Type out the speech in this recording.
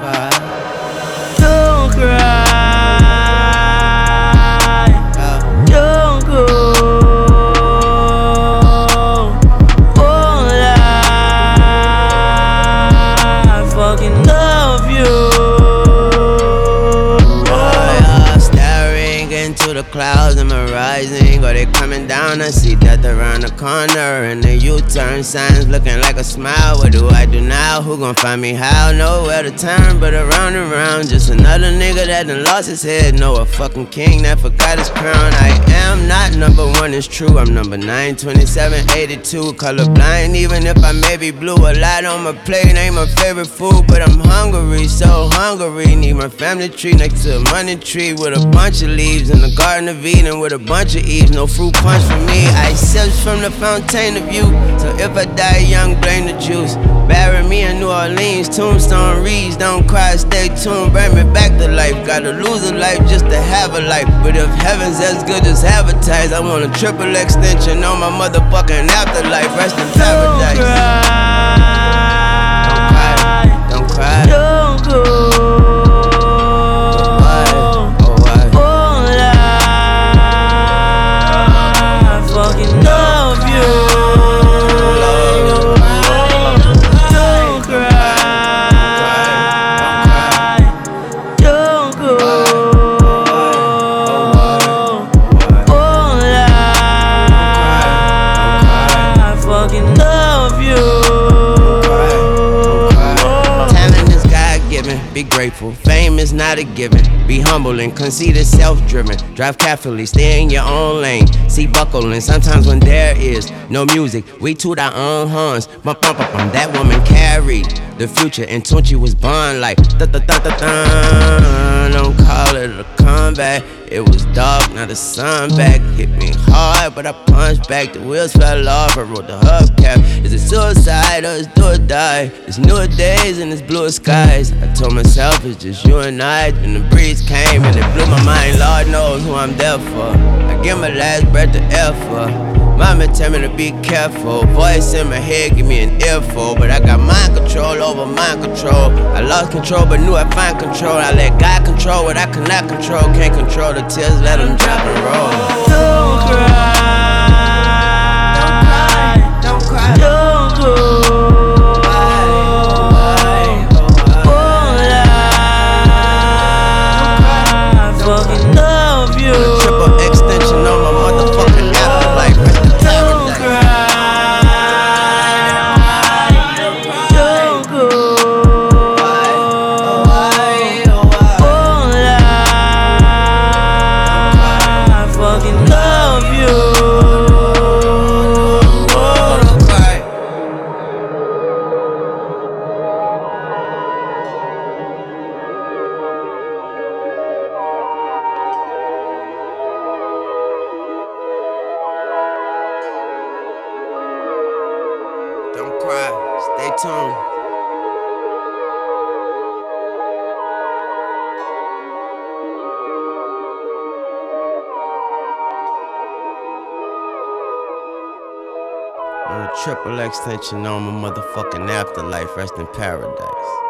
Don't cry, don't go. Oh, I fucking love you. Staring into the clouds, am I rising or they coming down? I see death around the corner and the U-turn signs looking like a smile. What do I do now? Who gon' find me how? Nowhere to turn but around and round. Just another nigga that done lost his head. No, a fucking king that forgot his crown. I am not number one, it's true. I'm number 9, 27, 82. Colorblind, even if I may be blue. A lot on my plate ain't my favorite food, but I'm hungry, so hungry. Need my family tree next to a money tree with a bunch of leaves in the Garden of Eden with a bunch of eaves. No fruit punch for me. I sips from the fountain of youth. So if I die young, blame the juice. Bury me in New Orleans, tombstone reads. Don't cry, stay tuned, bring me back to life. Gotta lose a life just to have a life. But if heaven's as good as advertised, I want a triple extension on my motherfucking afterlife. Rest in paradise. Don't cry, don't go. Be grateful, fame is not a given. Be humble and conceited, self-driven. Drive carefully, stay in your own lane. See buckling, sometimes when there is no music, we toot our own horns. Bump, bump, bump, bump. That woman carried the future, and Tunchi was born like da-da-da-da-da. Don't call it a comeback. It was dark, now the sun back. Hit me hard, but I punched back. The wheels fell off, I wrote the hubcap. Is it suicide or is do or die? It's newer days and it's bluer skies. I told myself it's just you and I. Then the breeze came and it blew my mind. Lord knows who I'm there for. I give my last breath to air for. Mama tell me to be careful. Voice in my head give me an earful. But I got mind control over mind control. I lost control but knew I'd find control. I let God control what I cannot control. Can't control the tears, let them drop and roll. Don't cry, don't cry, don't go. Don't cry, stay tuned. On a triple extension on my motherfucking afterlife, rest in paradise.